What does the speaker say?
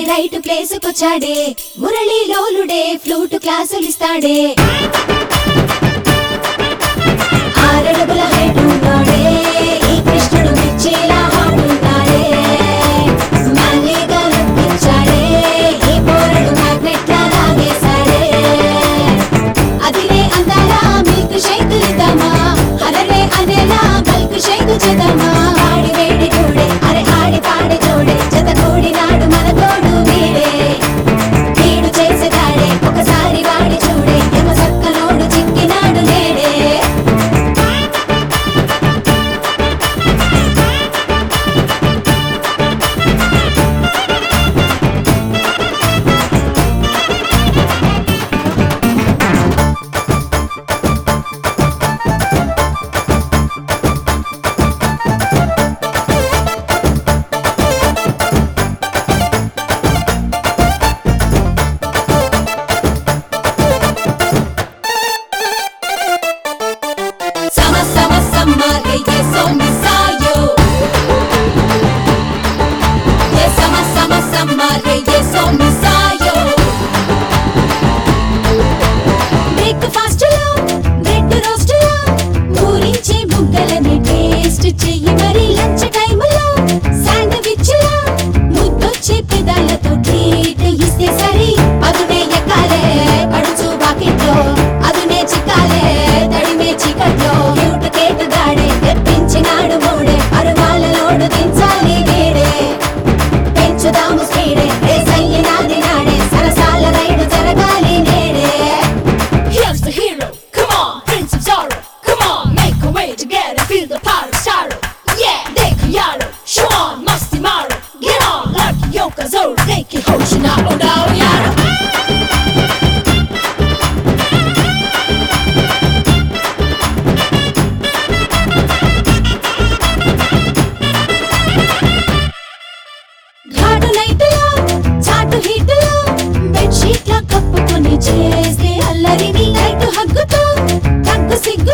Right place కొచ్చాడే మురళి లోలుడే flute క్లాసులిస్తాడే ఆరడుగుల హైట్ ఉన్నాడే ఈ కృష్ణుడు మిర్చిలా హాట్ ఉన్నాడే మల్లిగా నప్పించాడే ఈ పోరడు మ్యాగ్నెట్లా లాగేశాడే అదిరే అందాల మిల్క్ షేక్ ఇద్దామా అరరే అనేలా బల్క్ షేక్ చేద్దామా ఆడి వేడి చూడే అరే ఆడి పాడి చూడే జత కూడినాడు మన తోడు వీడే వీడు చేసేదాడే ఒకసారి వాడి చూడే ఎమ సక్కనోడు చిక్కినాడు నేడే Summer, yeah, so misayo. Yeah, summer, yeah, so misayo. Breakfast lo, bread roast lo, పూరించే బుగ్గలని టేస్ట్ చెయ్యి మరి లంచ్ టైమ్ లో శాండ్విచ్ లో ముద్దొచ్చే పెదాలతో ట్రీట్ ఇస్తే సరి అదునే ఎక్కాలే పడుచు బాకెట్లో అదునే చిక్కాలే తడిమే చీకట్లో క్యూట్ కేక్ గాడే తెప్పించినాడు మూడే అరువాలలోడు దించాలి వీడే పెంచుదాము స్పీడే రేసయ్యినాది నాడే సరసాల రైడు జరగాలి నేడే Here's the hero, come on, Prince of Zorro. Come on, make a way together, feel the power of sorrow. Yeah, Deko Yaro, show on, Musty Maro. Get on, Lucky Yoka Zoro, Deki Hoshina, Odao Yaro. ఘాటు నైట్లో చాటు హీట్లో బెడ్షీట్ల కప్పుకొని చేస్తే అల్లరిని night హగ్గుతో తగ్గు సిగ్గు